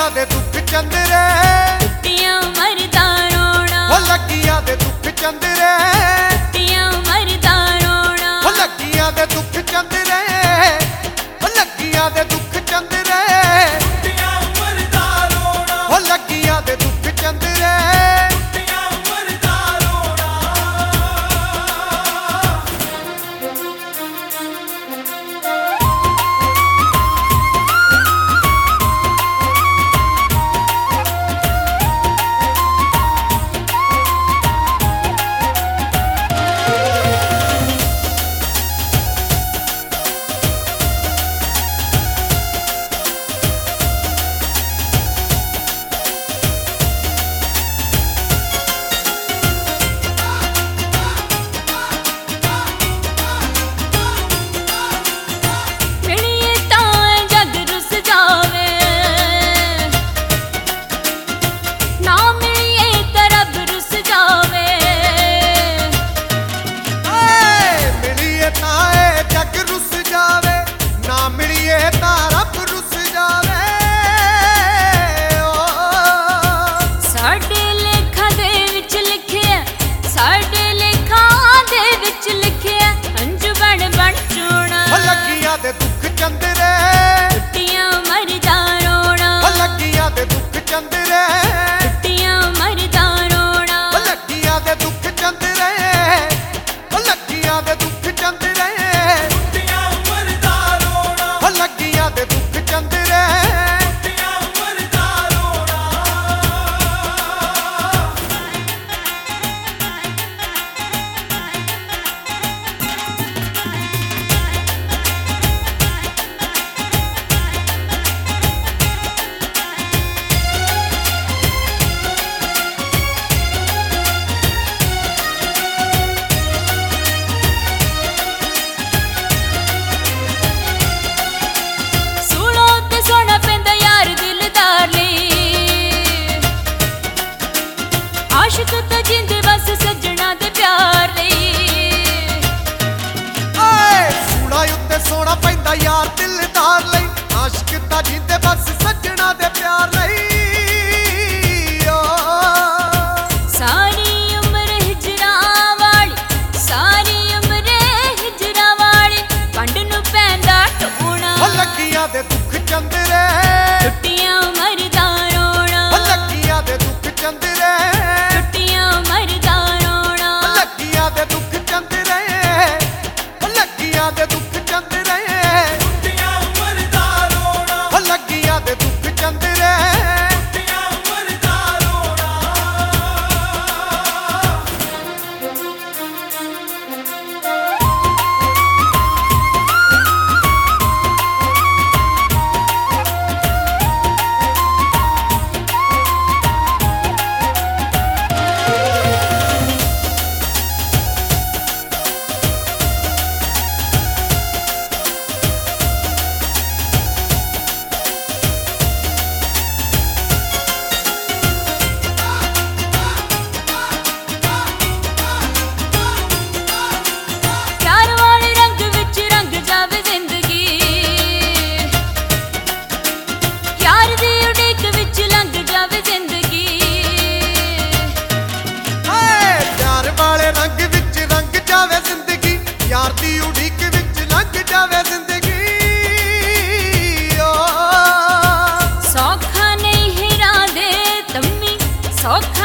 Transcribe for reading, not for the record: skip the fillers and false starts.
दे दुख चंदरे टुटियां मरदा रोना हो लगियां दे दुख चंदरे टुटियां मरदा रोना हो लगियां दे दुख चंदरे हो लगियां दे दुख चंदरे टुटियां मरदा रोना हो लगियां दे दुख चंदरे टुटियां मरदा रोना मिलिए तां जग रुस जावे ना मिलिए तां रब रुस जावे मिलिए ताए जग रुस जावे ना मिलिए ता रब रुस जावे साडे लेखां दे विच लिखिया साडे लेखां दे विच लिखिया अंजू बन बन चूना हो लगियां दे दुख चंदरे टुटियां मरदा रोना हो लगियां दे दुख चंदरे टुटियां मरदा रोना हो लगियां दे दुख चंदरे हो लगियां दे दुख चंदरे टुटियां मरदा रोना हो लगियां दे दुख चंदरे टुटियां मरदा रोना सूलों ते सोना पैंदा यार दिलदार लई आशिक तां जिंदे बस सज्जणा दे प्यार लई सूला उत्ते सोना पैंदा यार दिलदार लई आशिक ता जिंदे बस सज्जणा दे प्यार लई सारी उम्र हिजरा वाली सारी उम्र हिजरा वाली पंड नूं पैंदा टूणा हो लगियां दे दुख चंदरे टुटियां मरदा रोना हो लगियां दे दुख चंदरे टुटियां मरदा रोना हो लगियां दे दुख चंदरे हो लगियां दे दुख चंदरे टुटियां मरदा रोना हो लगियां दे दुख चंदरे टुटियां मरदा रोना प्यार वाले रंग विच रंग जावे जिंदगी यार दी उड़ीक विच लंघ जावे जिंदगी हाय प्यार वाले रंग विच रंग जावे जिंदगी यार दी उड़ीक विच लंघ जावे जिंदगी सौखा नहीं हिरा दे तम्मी सौखा